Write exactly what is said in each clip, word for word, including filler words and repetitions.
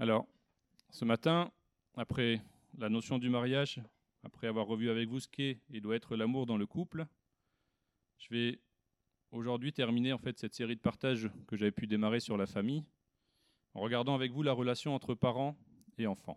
Alors, ce matin, après la notion du mariage, après avoir revu avec vous ce qu'est et doit être l'amour dans le couple, je vais aujourd'hui terminer en fait cette série de partages que j'avais pu démarrer sur la famille, en regardant avec vous la relation entre parents et enfants.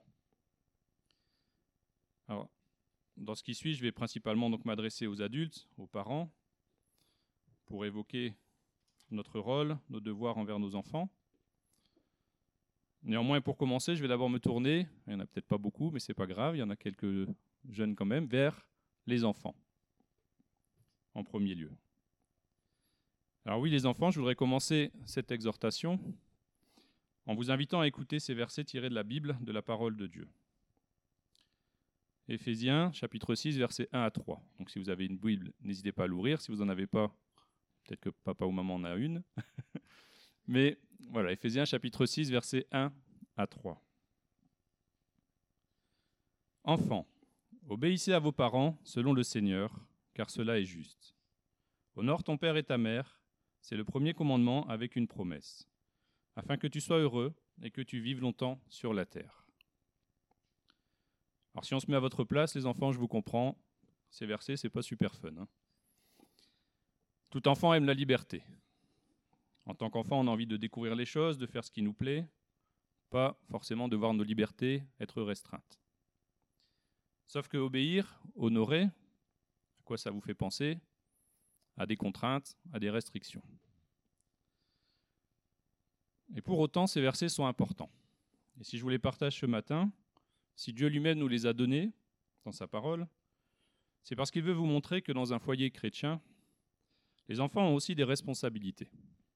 Alors, dans ce qui suit, je vais principalement donc m'adresser aux adultes, aux parents, pour évoquer notre rôle, nos devoirs envers nos enfants. Néanmoins, pour commencer, je vais d'abord me tourner, il n'y en a peut-être pas beaucoup, mais ce n'est pas grave, il y en a quelques jeunes quand même, vers les enfants, en premier lieu. Alors oui, les enfants, je voudrais commencer cette exhortation en vous invitant à écouter ces versets tirés de la Bible, de la parole de Dieu. Éphésiens, chapitre six, versets un à trois. Donc si vous avez une Bible, n'hésitez pas à l'ouvrir. Si vous n'en avez pas, peut-être que papa ou maman en a une. Mais voilà, Éphésiens, chapitre six, versets un à trois. Enfants, obéissez à vos parents selon le Seigneur, car cela est juste. Honore ton père et ta mère, c'est le premier commandement avec une promesse, afin que tu sois heureux et que tu vives longtemps sur la terre. Alors si on se met à votre place, les enfants, je vous comprends, ces versets, c'est pas super fun. Hein. Tout enfant aime la liberté. En tant qu'enfant, on a envie de découvrir les choses, de faire ce qui nous plaît, pas forcément de voir nos libertés être restreintes. Sauf que obéir, honorer, à quoi ça vous fait penser ? À des contraintes, à des restrictions. Et pour autant, ces versets sont importants. Et si je vous les partage ce matin, si Dieu lui-même nous les a donnés dans sa parole, c'est parce qu'il veut vous montrer que dans un foyer chrétien, les enfants ont aussi des responsabilités.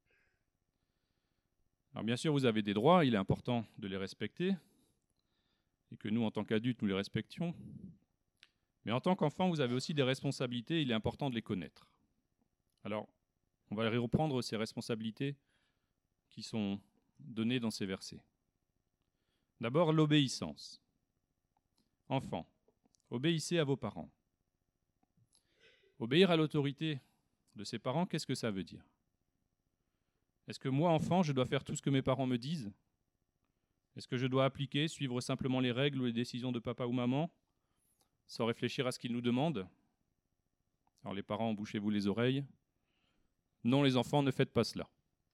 Alors bien sûr, vous avez des droits, il est important de les respecter, et que nous, en tant qu'adultes, nous les respections. Mais en tant qu'enfant, vous avez aussi des responsabilités, il est important de les connaître. Alors, on va reprendre ces responsabilités qui sont données dans ces versets. D'abord, l'obéissance. Enfants, obéissez à vos parents. Obéir à l'autorité de ses parents, qu'est-ce que ça veut dire ? Est-ce que moi, enfant, je dois faire tout ce que mes parents me disent ? Est-ce que je dois appliquer, suivre simplement les règles ou les décisions de papa ou maman, sans réfléchir à ce qu'ils nous demandent ? Alors les parents, bouchez-vous les oreilles. Non, les enfants, ne faites pas cela.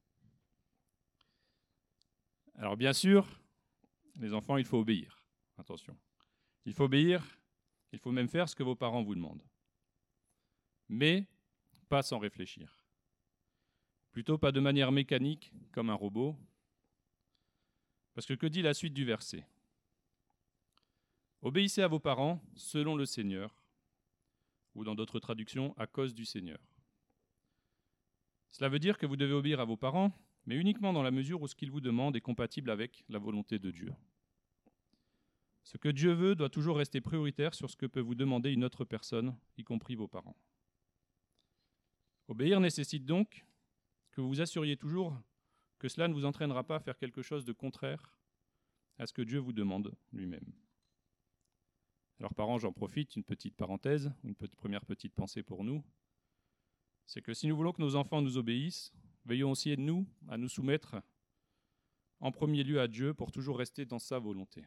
Alors bien sûr, les enfants, il faut obéir. Attention. Il faut obéir, il faut même faire ce que vos parents vous demandent. Mais pas sans réfléchir. Plutôt pas de manière mécanique, comme un robot. Parce que que dit la suite du verset ? Obéissez à vos parents selon le Seigneur, ou dans d'autres traductions, à cause du Seigneur. Cela veut dire que vous devez obéir à vos parents, mais uniquement dans la mesure où ce qu'ils vous demandent est compatible avec la volonté de Dieu. Ce que Dieu veut doit toujours rester prioritaire sur ce que peut vous demander une autre personne, y compris vos parents. Obéir nécessite donc que vous vous assuriez toujours que cela ne vous entraînera pas à faire quelque chose de contraire à ce que Dieu vous demande lui-même. Alors parents, j'en profite, une petite parenthèse, une petite, première petite pensée pour nous, c'est que si nous voulons que nos enfants nous obéissent, veillons aussi nous à nous soumettre en premier lieu à Dieu pour toujours rester dans sa volonté.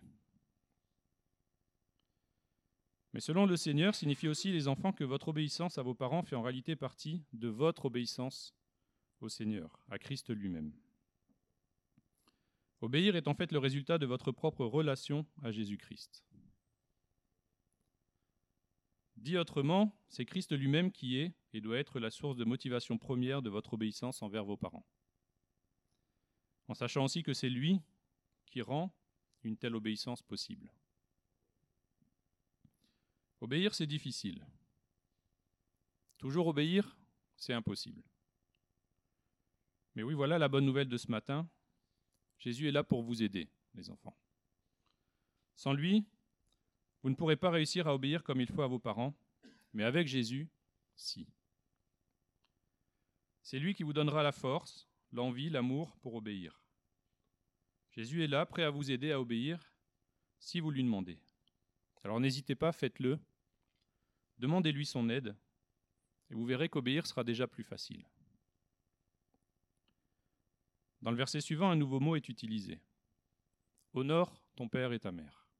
Mais selon le Seigneur signifie aussi, les enfants, que votre obéissance à vos parents fait en réalité partie de votre obéissance au Seigneur, à Christ lui-même. Obéir est en fait le résultat de votre propre relation à Jésus-Christ. Dit autrement, c'est Christ lui-même qui est et doit être la source de motivation première de votre obéissance envers vos parents. En sachant aussi que c'est lui qui rend une telle obéissance possible. Obéir, c'est difficile. Toujours obéir, c'est impossible. Mais oui, voilà la bonne nouvelle de ce matin. Jésus est là pour vous aider, les enfants. Sans lui, vous ne pourrez pas réussir à obéir comme il faut à vos parents, mais avec Jésus, si. C'est lui qui vous donnera la force, l'envie, l'amour pour obéir. Jésus est là, prêt à vous aider à obéir, si vous lui demandez. Alors n'hésitez pas, faites-le. Demandez-lui son aide, et vous verrez qu'obéir sera déjà plus facile. Dans le verset suivant, un nouveau mot est utilisé. honore ton père et ta mère.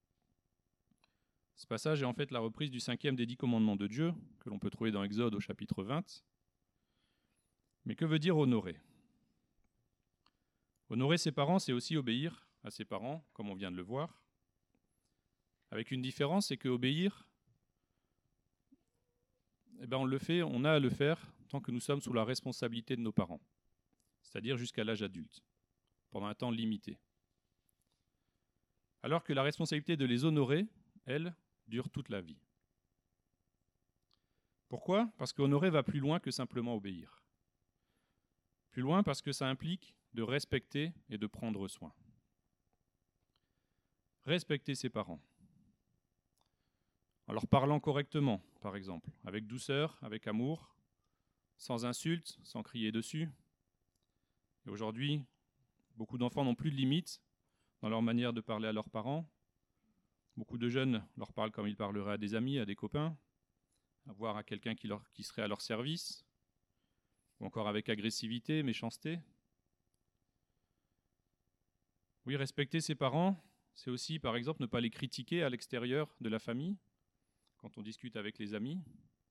Ce passage est en fait la reprise du cinquième des dix commandements de Dieu, que l'on peut trouver dans Exode au chapitre vingt. Mais que veut dire honorer ? Honorer ses parents, c'est aussi obéir à ses parents, comme on vient de le voir. Avec une différence, c'est que obéir, eh ben on le fait, on a à le faire tant que nous sommes sous la responsabilité de nos parents, c'est-à-dire jusqu'à l'âge adulte, pendant un temps limité. Alors que la responsabilité de les honorer, elle, dure toute la vie. Pourquoi ? Parce qu'honorer va plus loin que simplement obéir. Plus loin parce que ça implique de respecter et de prendre soin. Respecter ses parents. En leur parlant correctement, par exemple, avec douceur, avec amour, sans insultes, sans crier dessus. Et aujourd'hui, beaucoup d'enfants n'ont plus de limites dans leur manière de parler à leurs parents. Beaucoup de jeunes leur parlent comme ils parleraient à des amis, à des copains, voire à quelqu'un qui, leur, qui serait à leur service, ou encore avec agressivité, méchanceté. Oui, respecter ses parents, c'est aussi, par exemple, ne pas les critiquer à l'extérieur de la famille, quand on discute avec les amis.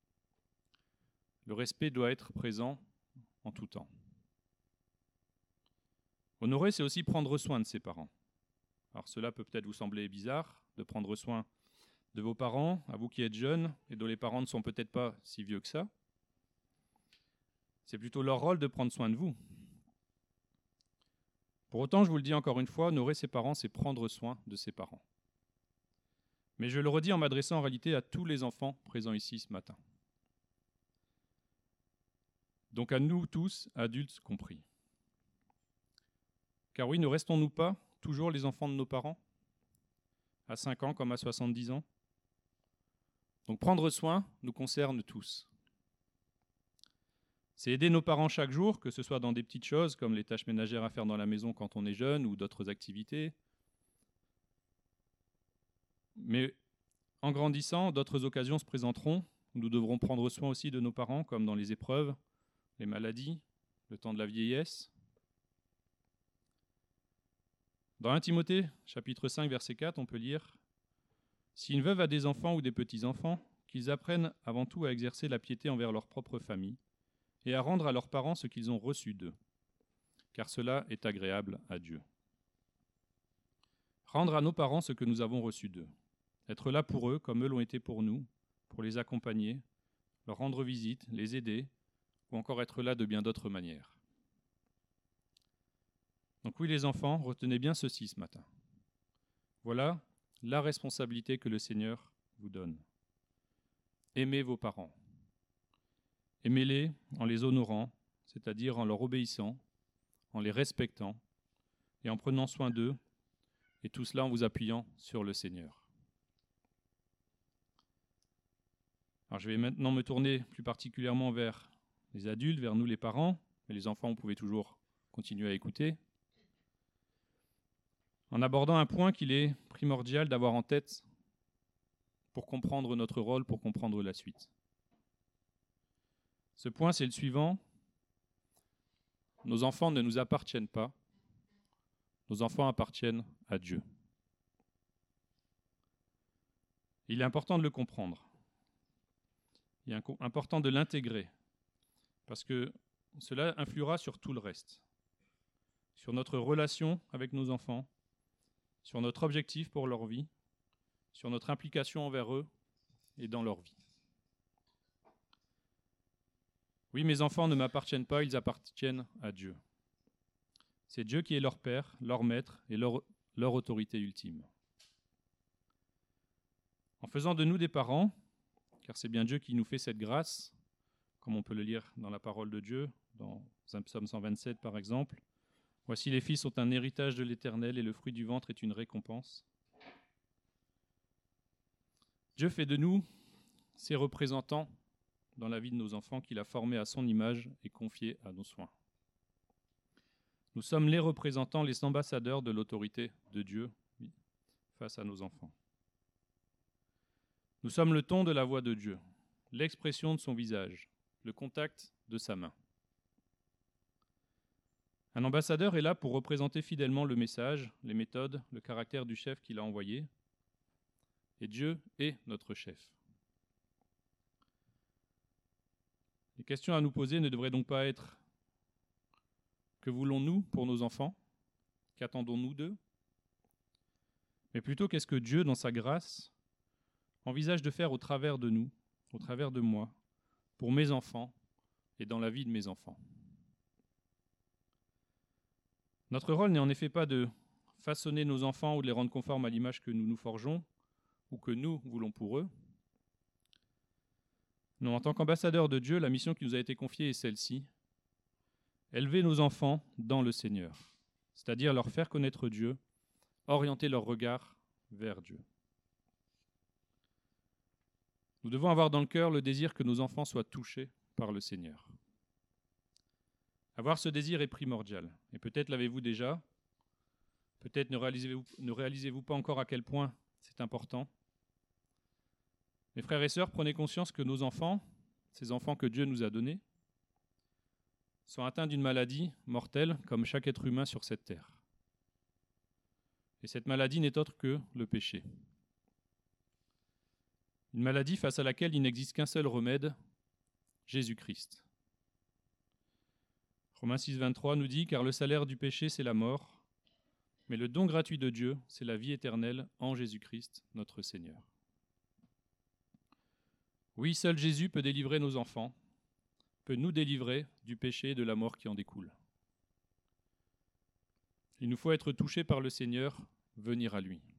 Le respect doit être présent en tout temps. Honorer, c'est aussi prendre soin de ses parents. Alors cela peut peut-être vous sembler bizarre, de prendre soin de vos parents, à vous qui êtes jeunes, et dont les parents ne sont peut-être pas si vieux que ça. C'est plutôt leur rôle de prendre soin de vous. Pour autant, je vous le dis encore une fois, honorer ses parents, c'est prendre soin de ses parents. Mais je le redis en m'adressant en réalité à tous les enfants présents ici ce matin. Donc à nous tous, adultes compris. Car oui, ne restons-nous pas toujours les enfants de nos parents, à cinq ans comme à soixante-dix ans ? Donc prendre soin nous concerne tous. C'est aider nos parents chaque jour, que ce soit dans des petites choses comme les tâches ménagères à faire dans la maison quand on est jeune ou d'autres activités. Mais en grandissant, d'autres occasions se présenteront où nous devrons prendre soin aussi de nos parents, comme dans les épreuves, les maladies, le temps de la vieillesse. Dans un Timothée, chapitre cinq, verset quatre, on peut lire « Si une veuve a des enfants ou des petits-enfants, qu'ils apprennent avant tout à exercer la piété envers leur propre famille et à rendre à leurs parents ce qu'ils ont reçu d'eux, car cela est agréable à Dieu. » Rendre à nos parents ce que nous avons reçu d'eux. Être là pour eux, comme eux l'ont été pour nous, pour les accompagner, leur rendre visite, les aider, ou encore être là de bien d'autres manières. Donc oui, les enfants, retenez bien ceci ce matin. Voilà la responsabilité que le Seigneur vous donne. Aimez vos parents. Aimez-les en les honorant, c'est-à-dire en leur obéissant, en les respectant et en prenant soin d'eux, et tout cela en vous appuyant sur le Seigneur. Alors je vais maintenant me tourner plus particulièrement vers les adultes, vers nous les parents, mais les enfants, vous pouvez toujours continuer à écouter, en abordant un point qu'il est primordial d'avoir en tête pour comprendre notre rôle, pour comprendre la suite. Ce point, c'est le suivant. Nos enfants ne nous appartiennent pas. Nos enfants appartiennent à Dieu. Il est important de le comprendre. Il est important de l'intégrer, parce que cela influera sur tout le reste, sur notre relation avec nos enfants, sur notre objectif pour leur vie, sur notre implication envers eux et dans leur vie. Oui, mes enfants ne m'appartiennent pas, ils appartiennent à Dieu. C'est Dieu qui est leur Père, leur Maître et leur, leur autorité ultime. En faisant de nous des parents, car c'est bien Dieu qui nous fait cette grâce, comme on peut le lire dans la parole de Dieu, dans un psaume cent vingt-sept par exemple. « Voici les fils sont un héritage de l'Éternel et le fruit du ventre est une récompense. » Dieu fait de nous ses représentants dans la vie de nos enfants qu'il a formés à son image et confiés à nos soins. Nous sommes les représentants, les ambassadeurs de l'autorité de Dieu face à nos enfants. Nous sommes le ton de la voix de Dieu, l'expression de son visage, le contact de sa main. Un ambassadeur est là pour représenter fidèlement le message, les méthodes, le caractère du chef qu'il a envoyé. Et Dieu est notre chef. Les questions à nous poser ne devraient donc pas être « Que voulons-nous pour nos enfants ? Qu'attendons-nous d'eux ?» Mais plutôt « Qu'est-ce que Dieu, dans sa grâce, envisage de faire au travers de nous, au travers de moi, pour mes enfants et dans la vie de mes enfants ?» Notre rôle n'est en effet pas de façonner nos enfants ou de les rendre conformes à l'image que nous nous forgeons ou que nous voulons pour eux. Non, en tant qu'ambassadeurs de Dieu, la mission qui nous a été confiée est celle-ci. Élever nos enfants dans le Seigneur, c'est-à-dire leur faire connaître Dieu, orienter leur regard vers Dieu. Nous devons avoir dans le cœur le désir que nos enfants soient touchés par le Seigneur. Avoir ce désir est primordial, et peut-être l'avez-vous déjà, peut-être ne réalisez-vous, ne réalisez-vous pas encore à quel point c'est important. Mes frères et sœurs, prenez conscience que nos enfants, ces enfants que Dieu nous a donnés, sont atteints d'une maladie mortelle comme chaque être humain sur cette terre. Et cette maladie n'est autre que le péché. Une maladie face à laquelle il n'existe qu'un seul remède, Jésus-Christ. Romains six, vingt-trois nous dit « Car le salaire du péché, c'est la mort, mais le don gratuit de Dieu, c'est la vie éternelle en Jésus-Christ, notre Seigneur. » Oui, seul Jésus peut délivrer nos enfants, peut nous délivrer du péché et de la mort qui en découle. Il nous faut être touchés par le Seigneur, venir à lui.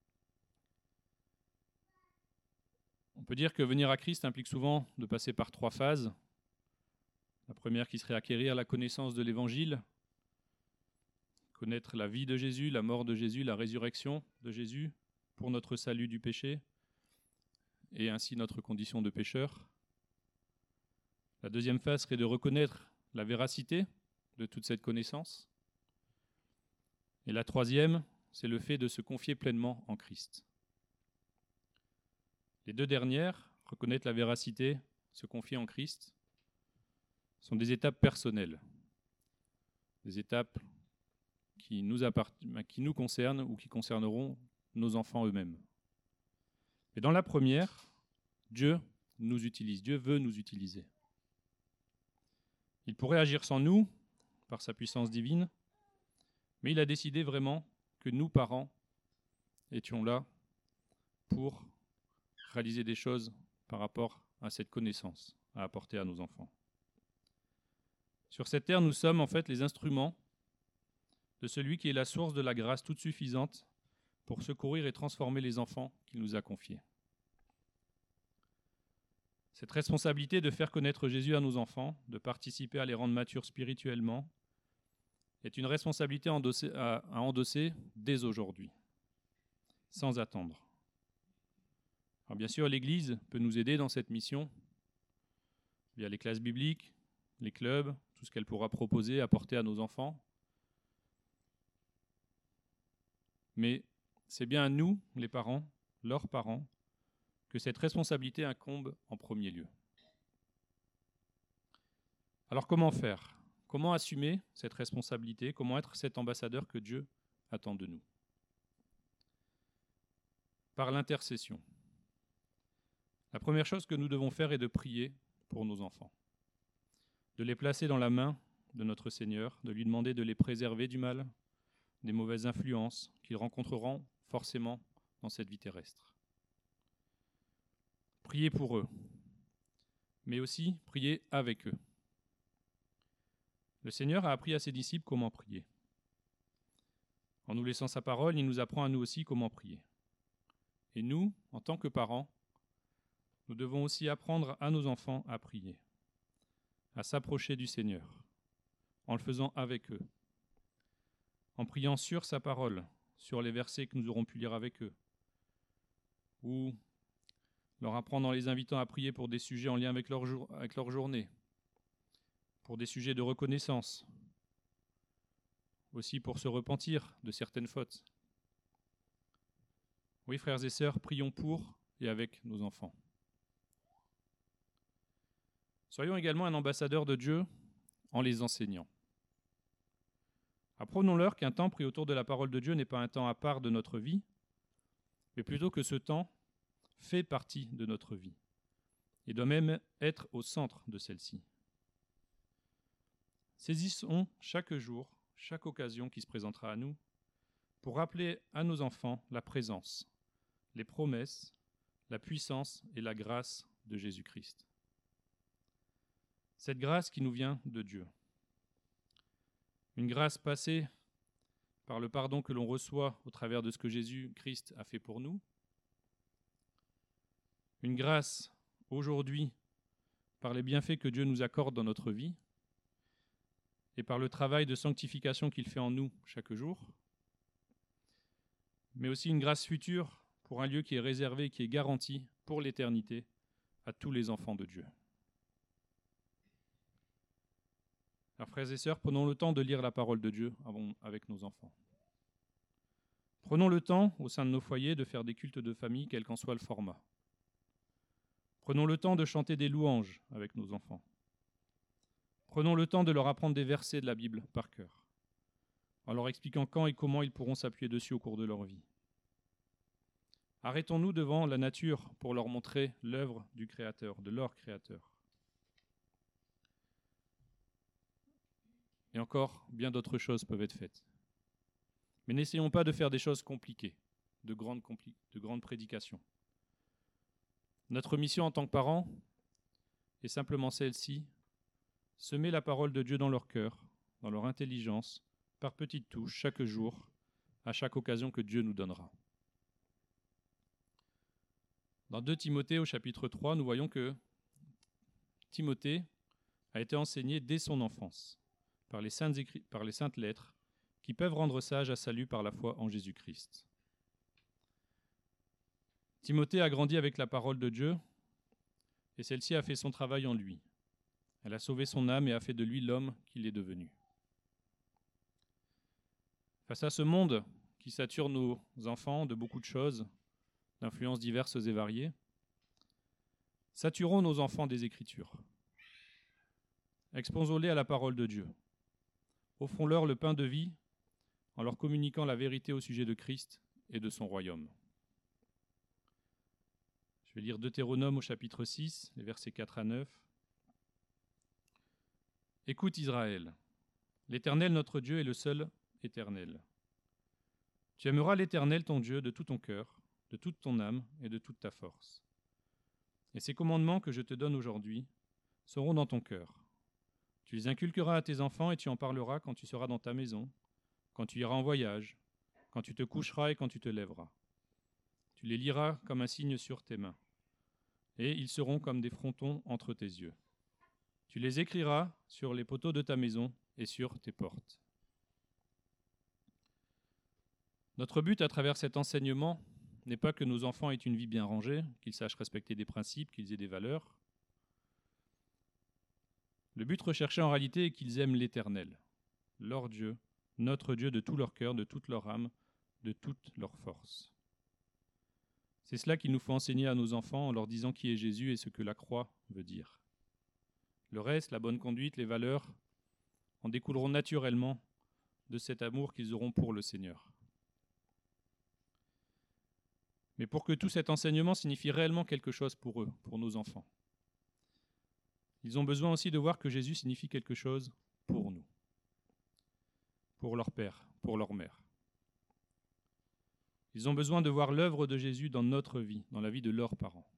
On peut dire que venir à Christ implique souvent de passer par trois phases. La première qui serait acquérir la connaissance de l'Évangile, connaître la vie de Jésus, la mort de Jésus, la résurrection de Jésus pour notre salut du péché et ainsi notre condition de pécheur. La deuxième phase serait de reconnaître la véracité de toute cette connaissance. Et la troisième, c'est le fait de se confier pleinement en Christ. Les deux dernières, reconnaître la véracité, se confier en Christ, sont des étapes personnelles, des étapes qui nous, appart- qui nous concernent ou qui concerneront nos enfants eux-mêmes. Mais dans la première, Dieu nous utilise, Dieu veut nous utiliser. Il pourrait agir sans nous, par sa puissance divine, mais il a décidé vraiment que nous, parents, étions là pour réaliser des choses par rapport à cette connaissance à apporter à nos enfants. Sur cette terre, nous sommes en fait les instruments de celui qui est la source de la grâce toute suffisante pour secourir et transformer les enfants qu'il nous a confiés. Cette responsabilité de faire connaître Jésus à nos enfants, de participer à les rendre matures spirituellement, est une responsabilité endossée, à, à endosser dès aujourd'hui, sans attendre. Alors bien sûr, l'Église peut nous aider dans cette mission, via les classes bibliques, les clubs, tout ce qu'elle pourra proposer, apporter à nos enfants. Mais c'est bien à nous, les parents, leurs parents, que cette responsabilité incombe en premier lieu. Alors comment faire ? Comment assumer cette responsabilité ? Comment être cet ambassadeur que Dieu attend de nous ? Par l'intercession. La première chose que nous devons faire est de prier pour nos enfants, de les placer dans la main de notre Seigneur, de lui demander de les préserver du mal, des mauvaises influences qu'ils rencontreront forcément dans cette vie terrestre. Priez pour eux, mais aussi priez avec eux. Le Seigneur a appris à ses disciples comment prier. En nous laissant sa parole, il nous apprend à nous aussi comment prier. Et nous, en tant que parents, nous devons aussi apprendre à nos enfants à prier, à s'approcher du Seigneur, en le faisant avec eux, en priant sur sa parole, sur les versets que nous aurons pu lire avec eux, ou leur apprendre en les invitant à prier pour des sujets en lien avec leur, jour, avec leur journée, pour des sujets de reconnaissance, aussi pour se repentir de certaines fautes. Oui, frères et sœurs, prions pour et avec nos enfants. Soyons également un ambassadeur de Dieu en les enseignant. Apprenons-leur qu'un temps pris autour de la parole de Dieu n'est pas un temps à part de notre vie, mais plutôt que ce temps fait partie de notre vie et doit même être au centre de celle-ci. Saisissons chaque jour, chaque occasion qui se présentera à nous, pour rappeler à nos enfants la présence, les promesses, la puissance et la grâce de Jésus-Christ. Cette grâce qui nous vient de Dieu. Une grâce passée par le pardon que l'on reçoit au travers de ce que Jésus-Christ a fait pour nous. Une grâce aujourd'hui par les bienfaits que Dieu nous accorde dans notre vie et par le travail de sanctification qu'il fait en nous chaque jour. Mais aussi une grâce future pour un lieu qui est réservé, qui est garanti pour l'éternité à tous les enfants de Dieu. Alors, frères et sœurs, prenons le temps de lire la parole de Dieu avec nos enfants. Prenons le temps, au sein de nos foyers, de faire des cultes de famille, quel qu'en soit le format. Prenons le temps de chanter des louanges avec nos enfants. Prenons le temps de leur apprendre des versets de la Bible par cœur, en leur expliquant quand et comment ils pourront s'appuyer dessus au cours de leur vie. Arrêtons-nous devant la nature pour leur montrer l'œuvre du Créateur, de leur Créateur. Et encore, bien d'autres choses peuvent être faites. Mais n'essayons pas de faire des choses compliquées, de grandes, compli- de grandes prédications. Notre mission en tant que parents est simplement celle-ci, semer la parole de Dieu dans leur cœur, dans leur intelligence, par petites touches, chaque jour, à chaque occasion que Dieu nous donnera. Dans deux Timothée, au chapitre trois, nous voyons que Timothée a été enseigné dès son enfance par les saintes, écri- par les saintes lettres qui peuvent rendre sage à salut par la foi en Jésus-Christ. Timothée a grandi avec la parole de Dieu et celle-ci a fait son travail en lui. Elle a sauvé son âme et a fait de lui l'homme qu'il est devenu. Face à ce monde qui sature nos enfants de beaucoup de choses, d'influences diverses et variées, saturons nos enfants des Écritures. Exposons-les à la parole de Dieu. Offrons-leur le pain de vie en leur communiquant la vérité au sujet de Christ et de son royaume. Je vais lire Deutéronome au chapitre six, les versets quatre à neuf. Écoute Israël, l'Éternel notre Dieu est le seul éternel. Tu aimeras l'Éternel ton Dieu de tout ton cœur, de toute ton âme et de toute ta force. Et ces commandements que je te donne aujourd'hui seront dans ton cœur. Tu les inculqueras à tes enfants et tu en parleras quand tu seras dans ta maison, quand tu iras en voyage, quand tu te coucheras et quand tu te lèveras. Tu les liras comme un signe sur tes mains, et ils seront comme des frontons entre tes yeux. Tu les écriras sur les poteaux de ta maison et sur tes portes. Notre but à travers cet enseignement n'est pas que nos enfants aient une vie bien rangée, qu'ils sachent respecter des principes, qu'ils aient des valeurs. Le but recherché en réalité est qu'ils aiment l'Éternel, leur Dieu, notre Dieu de tout leur cœur, de toute leur âme, de toute leur force. C'est cela qu'il nous faut enseigner à nos enfants en leur disant qui est Jésus et ce que la croix veut dire. Le reste, la bonne conduite, les valeurs, en découleront naturellement de cet amour qu'ils auront pour le Seigneur. Mais pour que tout cet enseignement signifie réellement quelque chose pour eux, pour nos enfants, ils ont besoin aussi de voir que Jésus signifie quelque chose pour nous, pour leur père, pour leur mère. Ils ont besoin de voir l'œuvre de Jésus dans notre vie, dans la vie de leurs parents.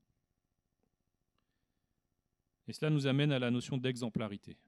Et cela nous amène à la notion d'exemplarité.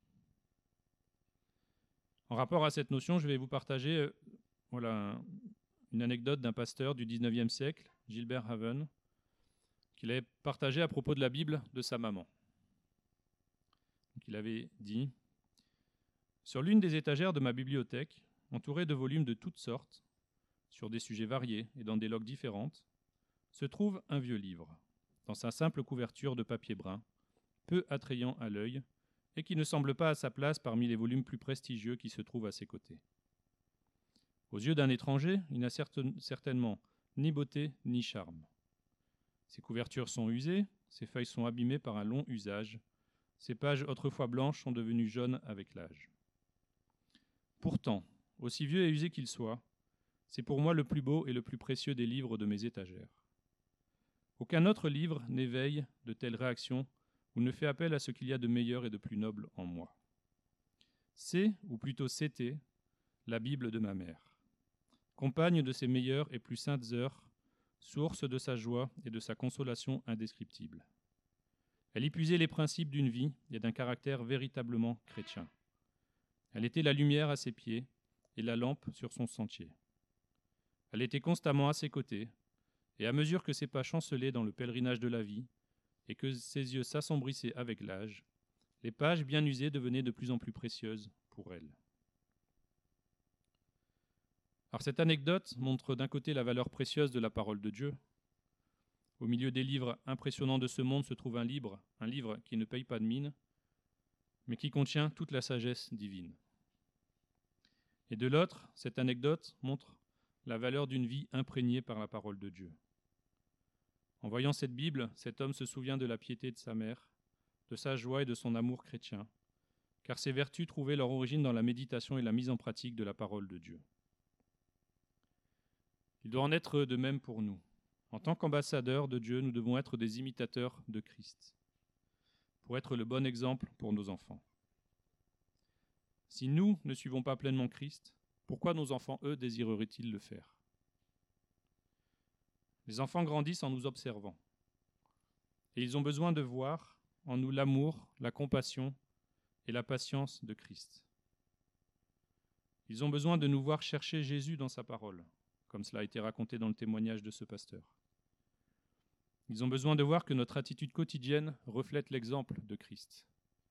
En rapport à cette notion, je vais vous partager euh, voilà, une anecdote d'un pasteur du dix-neuvième siècle, Gilbert Haven, qu'il avait partagé à propos de la Bible de sa maman. Donc, il avait dit « Sur l'une des étagères de ma bibliothèque, entourée de volumes de toutes sortes, sur des sujets variés et dans des loques différentes, se trouve un vieux livre, dans sa simple couverture de papier brun, peu attrayant à l'œil, et qui ne semble pas à sa place parmi les volumes plus prestigieux qui se trouvent à ses côtés. Aux yeux d'un étranger, il n'a certain, certainement ni beauté ni charme. Ses couvertures sont usées, ses feuilles sont abîmées par un long usage, ses pages autrefois blanches sont devenues jaunes avec l'âge. Pourtant, aussi vieux et usé qu'il soit, c'est pour moi le plus beau et le plus précieux des livres de mes étagères. Aucun autre livre n'éveille de telles réactions ou ne fait appel à ce qu'il y a de meilleur et de plus noble en moi. C'est, ou plutôt c'était, la Bible de ma mère, compagne de ses meilleures et plus saintes heures, source de sa joie et de sa consolation indescriptible. Elle y puisait les principes d'une vie et d'un caractère véritablement chrétien. Elle était la lumière à ses pieds et la lampe sur son sentier. Elle était constamment à ses côtés, et à mesure que ses pas chancelaient dans le pèlerinage de la vie, et que ses yeux s'assombrissaient avec l'âge, les pages bien usées devenaient de plus en plus précieuses pour elle. Alors cette anecdote montre d'un côté la valeur précieuse de la parole de Dieu. Au milieu des livres impressionnants de ce monde se trouve un livre, un livre qui ne paye pas de mine, mais qui contient toute la sagesse divine. Et de l'autre, cette anecdote montre la valeur d'une vie imprégnée par la parole de Dieu. En voyant cette Bible, cet homme se souvient de la piété de sa mère, de sa joie et de son amour chrétien, car ces vertus trouvaient leur origine dans la méditation et la mise en pratique de la parole de Dieu. Il doit en être de même pour nous. En tant qu'ambassadeurs de Dieu, nous devons être des imitateurs de Christ, pour être le bon exemple pour nos enfants. Si nous ne suivons pas pleinement Christ, pourquoi nos enfants, eux, désireraient-ils le faire ? Les enfants grandissent en nous observant, et ils ont besoin de voir en nous l'amour, la compassion et la patience de Christ. Ils ont besoin de nous voir chercher Jésus dans sa parole, comme cela a été raconté dans le témoignage de ce pasteur. Ils ont besoin de voir que notre attitude quotidienne reflète l'exemple de Christ.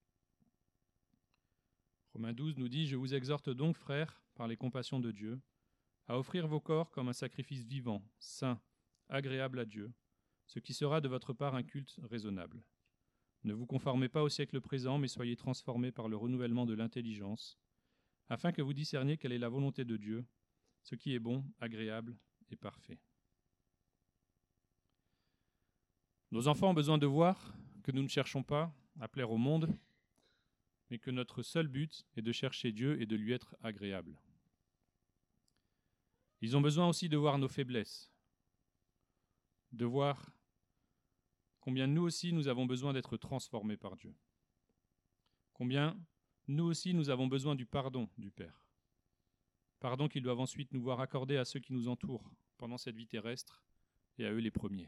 Romains douze nous dit « Je vous exhorte donc, frères, par les compassions de Dieu, à offrir vos corps comme un sacrifice vivant, saint, agréable à Dieu, ce qui sera de votre part un culte raisonnable. Ne vous conformez pas au siècle présent, mais soyez transformés par le renouvellement de l'intelligence, afin que vous discerniez quelle est la volonté de Dieu, ce qui est bon, agréable et parfait. » Nos enfants ont besoin de voir que nous ne cherchons pas à plaire au monde, mais que notre seul but est de chercher Dieu et de lui être agréable. Ils ont besoin aussi de voir nos faiblesses, de voir combien nous aussi nous avons besoin d'être transformés par Dieu, combien nous aussi nous avons besoin du pardon du Père, pardon qu'ils doivent ensuite nous voir accorder à ceux qui nous entourent pendant cette vie terrestre et à eux les premiers.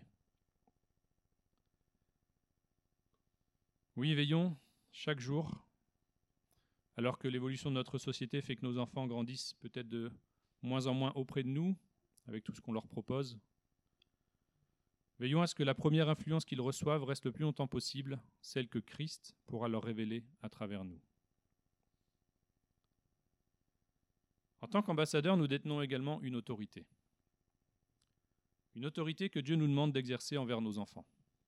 Oui, veillons chaque jour, alors que l'évolution de notre société fait que nos enfants grandissent peut-être de moins en moins auprès de nous, avec tout ce qu'on leur propose. Veillons à ce que la première influence qu'ils reçoivent reste le plus longtemps possible, celle que Christ pourra leur révéler à travers nous. En tant qu'ambassadeurs, nous détenons également une autorité. Une autorité que Dieu nous demande d'exercer envers nos enfants.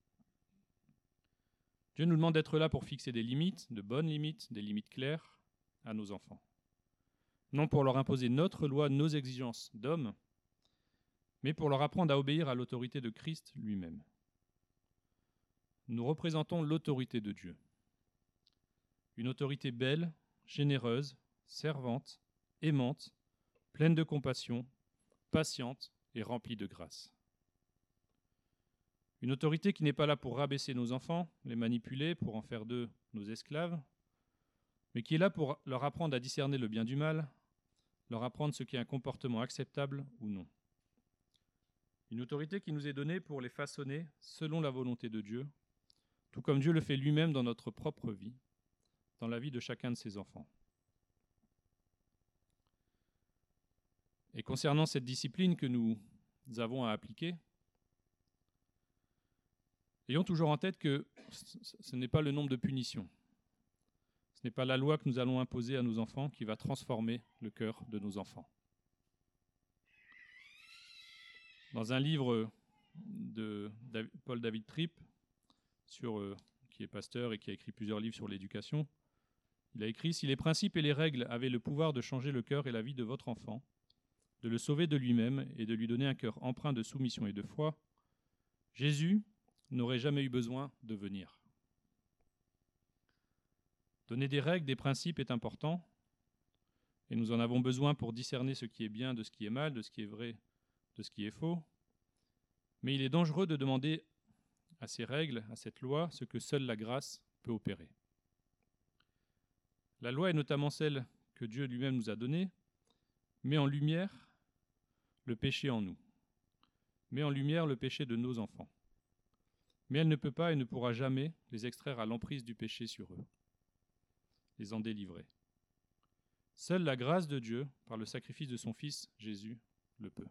Dieu nous demande d'être là pour fixer des limites, de bonnes limites, des limites claires à nos enfants. Non pour leur imposer notre loi, nos exigences d'hommes, mais pour leur apprendre à obéir à l'autorité de Christ lui-même. Nous représentons l'autorité de Dieu. Une autorité belle, généreuse, servante, aimante, pleine de compassion, patiente et remplie de grâce. Une autorité qui n'est pas là pour rabaisser nos enfants, les manipuler, pour en faire d'eux nos esclaves, mais qui est là pour leur apprendre à discerner le bien du mal, leur apprendre ce qui est un comportement acceptable ou non. Une autorité qui nous est donnée pour les façonner selon la volonté de Dieu, tout comme Dieu le fait lui-même dans notre propre vie, dans la vie de chacun de ses enfants. Et concernant cette discipline que nous avons à appliquer, ayons toujours en tête que ce n'est pas le nombre de punitions, ce n'est pas la loi que nous allons imposer à nos enfants qui va transformer le cœur de nos enfants. Dans un livre de Paul David Tripp, sur, euh, qui est pasteur et qui a écrit plusieurs livres sur l'éducation, il a écrit « Si les principes et les règles avaient le pouvoir de changer le cœur et la vie de votre enfant, de le sauver de lui-même et de lui donner un cœur empreint de soumission et de foi, Jésus n'aurait jamais eu besoin de venir. » Donner des règles, des principes est important, et nous en avons besoin pour discerner ce qui est bien de ce qui est mal, de ce qui est vrai, de ce qui est faux. Mais il est dangereux de demander à ces règles, à cette loi, ce que seule la grâce peut opérer. La loi, et notamment celle que Dieu lui-même nous a donnée, met en lumière le péché en nous, met en lumière le péché de nos enfants. Mais elle ne peut pas et ne pourra jamais les extraire à l'emprise du péché sur eux, les en délivrer. Seule la grâce de Dieu, par le sacrifice de son Fils Jésus, le peut.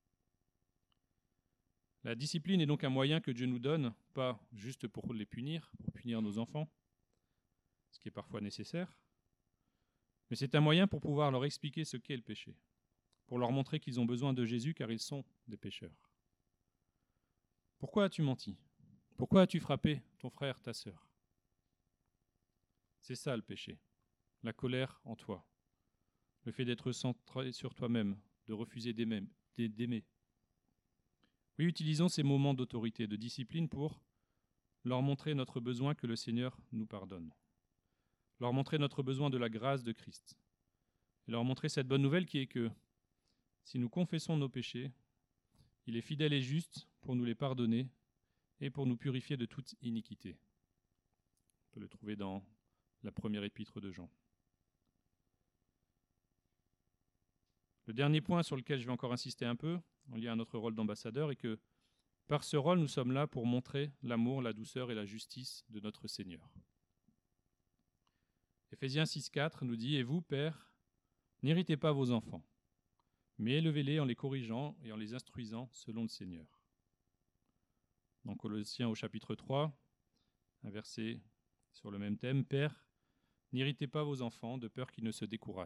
La discipline est donc un moyen que Dieu nous donne, pas juste pour les punir, pour punir nos enfants, ce qui est parfois nécessaire, mais c'est un moyen pour pouvoir leur expliquer ce qu'est le péché, pour leur montrer qu'ils ont besoin de Jésus car ils sont des pécheurs. Pourquoi as-tu menti ? Pourquoi as-tu frappé ton frère, ta sœur ? C'est ça le péché, la colère en toi, le fait d'être centré sur toi-même, de refuser d'aimer. d'aimer. Oui, utilisons ces moments d'autorité, de discipline pour leur montrer notre besoin que le Seigneur nous pardonne, leur montrer notre besoin de la grâce de Christ, et leur montrer cette bonne nouvelle qui est que si nous confessons nos péchés, il est fidèle et juste pour nous les pardonner et pour nous purifier de toute iniquité. On peut le trouver dans la première épître de Jean. Le dernier point sur lequel je vais encore insister un peu, en lien à notre rôle d'ambassadeur, est que par ce rôle, nous sommes là pour montrer l'amour, la douceur et la justice de notre Seigneur. Éphésiens six quatre nous dit « Et vous, pères, n'irritez pas vos enfants, mais élevez-les en les corrigeant et en les instruisant selon le Seigneur. » Dans Colossiens au chapitre trois, un verset sur le même thème, « Pères, n'irritez pas vos enfants de peur qu'ils ne se découragent. »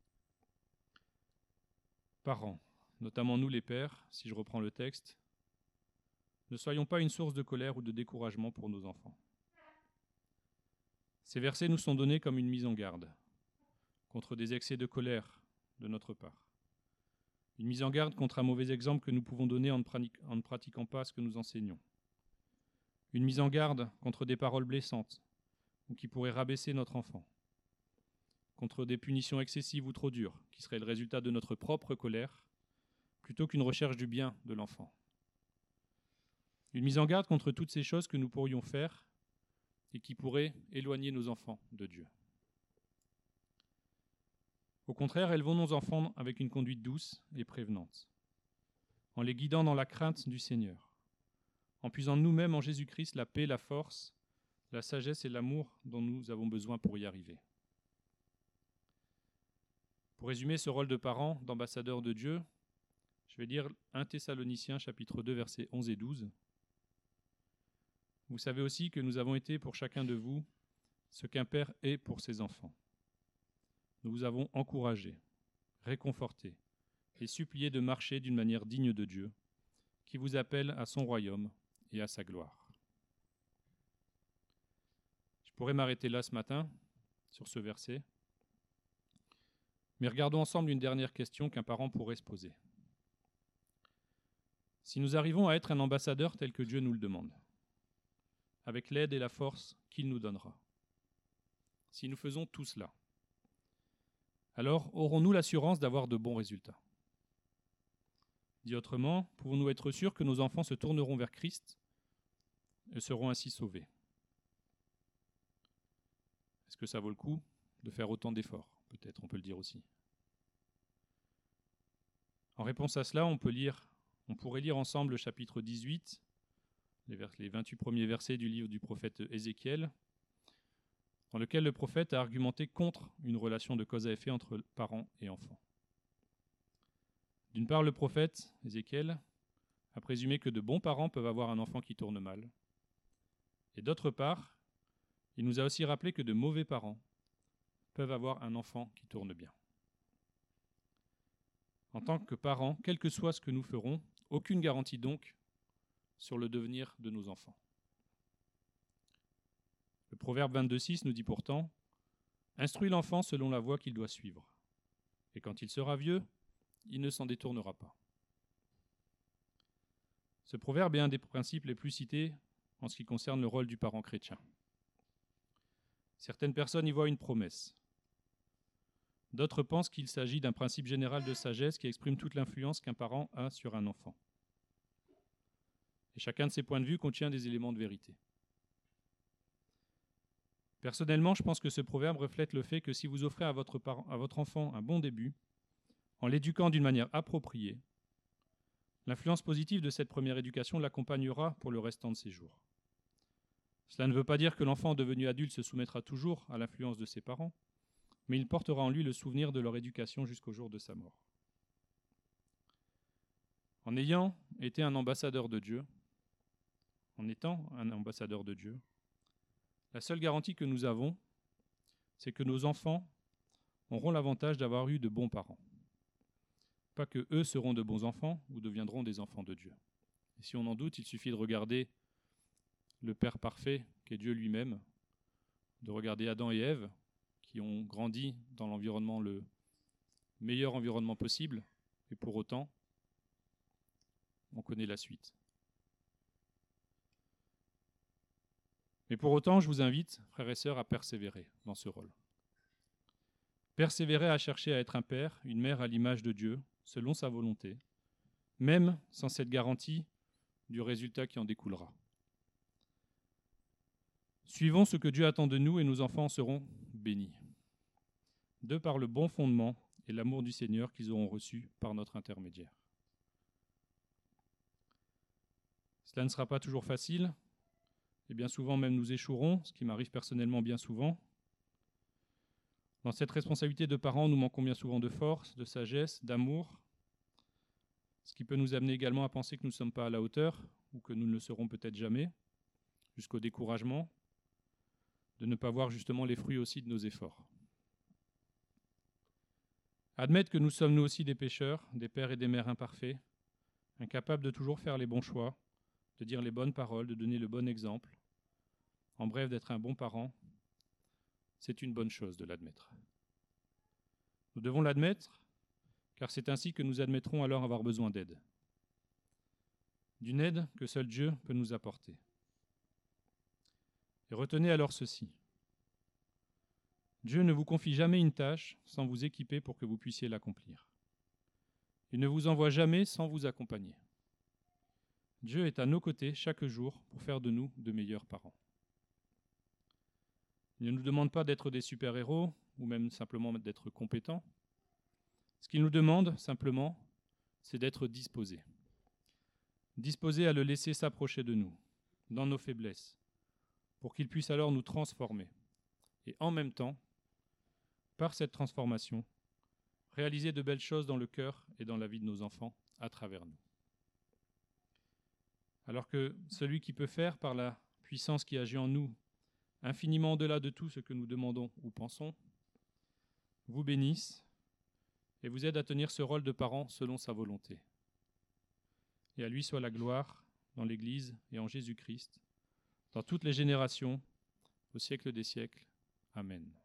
Parents, notamment nous les pères, si je reprends le texte, ne soyons pas une source de colère ou de découragement pour nos enfants. Ces versets nous sont donnés comme une mise en garde contre des excès de colère de notre part. Une mise en garde contre un mauvais exemple que nous pouvons donner en ne, prati- en ne pratiquant pas ce que nous enseignons. Une mise en garde contre des paroles blessantes ou qui pourraient rabaisser notre enfant. Contre des punitions excessives ou trop dures qui seraient le résultat de notre propre colère plutôt qu'une recherche du bien de l'enfant. Une mise en garde contre toutes ces choses que nous pourrions faire et qui pourraient éloigner nos enfants de Dieu. Au contraire, élevons nos enfants avec une conduite douce et prévenante, en les guidant dans la crainte du Seigneur, en puisant nous-mêmes en Jésus-Christ la paix, la force, la sagesse et l'amour dont nous avons besoin pour y arriver. Pour résumer ce rôle de parent, d'ambassadeur de Dieu, je vais lire premier Thessaloniciens chapitre deux, versets onze et douze. Vous savez aussi que nous avons été pour chacun de vous ce qu'un père est pour ses enfants. Nous vous avons encouragé, réconforté et supplié de marcher d'une manière digne de Dieu, qui vous appelle à son royaume et à sa gloire. Je pourrais m'arrêter là ce matin, sur ce verset, mais regardons ensemble une dernière question qu'un parent pourrait se poser. Si nous arrivons à être un ambassadeur tel que Dieu nous le demande, avec l'aide et la force qu'il nous donnera, si nous faisons tout cela, alors aurons-nous l'assurance d'avoir de bons résultats ? Dit autrement, pouvons-nous être sûrs que nos enfants se tourneront vers Christ et seront ainsi sauvés ? Est-ce que ça vaut le coup de faire autant d'efforts ? Peut-être, on peut le dire aussi. En réponse à cela, on peut lire, on pourrait lire ensemble le chapitre dix-huit, les, vers, les vingt-huit premiers versets du livre du prophète Ézéchiel, dans lequel le prophète a argumenté contre une relation de cause à effet entre parents et enfants. D'une part, le prophète Ézéchiel a présumé que de bons parents peuvent avoir un enfant qui tourne mal. Et d'autre part, il nous a aussi rappelé que de mauvais parents peuvent avoir un enfant qui tourne bien. En tant que parents, quel que soit ce que nous ferons, aucune garantie donc sur le devenir de nos enfants. Le proverbe vingt-deux six nous dit pourtant « Instruis l'enfant selon la voie qu'il doit suivre, et quand il sera vieux, il ne s'en détournera pas. » Ce proverbe est un des principes les plus cités en ce qui concerne le rôle du parent chrétien. Certaines personnes y voient une promesse. D'autres pensent qu'il s'agit d'un principe général de sagesse qui exprime toute l'influence qu'un parent a sur un enfant. Et chacun de ces points de vue contient des éléments de vérité. Personnellement, je pense que ce proverbe reflète le fait que si vous offrez à votre, parent, à votre enfant un bon début, en l'éduquant d'une manière appropriée, l'influence positive de cette première éducation l'accompagnera pour le restant de ses jours. Cela ne veut pas dire que l'enfant devenu adulte se soumettra toujours à l'influence de ses parents, mais il portera en lui le souvenir de leur éducation jusqu'au jour de sa mort. En ayant été un ambassadeur de Dieu, en étant un ambassadeur de Dieu, la seule garantie que nous avons, c'est que nos enfants auront l'avantage d'avoir eu de bons parents. Pas que eux seront de bons enfants ou deviendront des enfants de Dieu. Et si on en doute, il suffit de regarder le Père parfait, qui est Dieu lui-même, de regarder Adam et Ève, qui ont grandi dans l'environnement, le meilleur environnement possible, et pour autant, on connaît la suite. Mais pour autant, je vous invite, frères et sœurs, à persévérer dans ce rôle. Persévérer à chercher à être un père, une mère à l'image de Dieu, selon sa volonté, même sans cette garantie du résultat qui en découlera. Suivons ce que Dieu attend de nous et nos enfants seront bénis, de par le bon fondement et l'amour du Seigneur qu'ils auront reçu par notre intermédiaire. Cela ne sera pas toujours facile, et bien souvent même nous échouerons, ce qui m'arrive personnellement bien souvent. Dans cette responsabilité de parents, nous manquons bien souvent de force, de sagesse, d'amour, ce qui peut nous amener également à penser que nous ne sommes pas à la hauteur, ou que nous ne le serons peut-être jamais, jusqu'au découragement, de ne pas voir justement les fruits aussi de nos efforts. Admettre que nous sommes nous aussi des pécheurs, des pères et des mères imparfaits, incapables de toujours faire les bons choix, de dire les bonnes paroles, de donner le bon exemple, en bref, d'être un bon parent, c'est une bonne chose de l'admettre. Nous devons l'admettre, car c'est ainsi que nous admettrons alors avoir besoin d'aide. D'une aide que seul Dieu peut nous apporter. Et retenez alors ceci. Dieu ne vous confie jamais une tâche sans vous équiper pour que vous puissiez l'accomplir. Il ne vous envoie jamais sans vous accompagner. Dieu est à nos côtés chaque jour pour faire de nous de meilleurs parents. Il ne nous demande pas d'être des super-héros ou même simplement d'être compétents. Ce qu'il nous demande simplement, c'est d'être disposés. Disposés à le laisser s'approcher de nous, dans nos faiblesses, pour qu'il puisse alors nous transformer. Et en même temps, par cette transformation, réaliser de belles choses dans le cœur et dans la vie de nos enfants à travers nous. Alors que celui qui peut faire par la puissance qui agit en nous, infiniment au-delà de tout ce que nous demandons ou pensons, vous bénisse et vous aide à tenir ce rôle de parent selon sa volonté. Et à lui soit la gloire dans l'Église et en Jésus-Christ, dans toutes les générations, au siècle des siècles. Amen.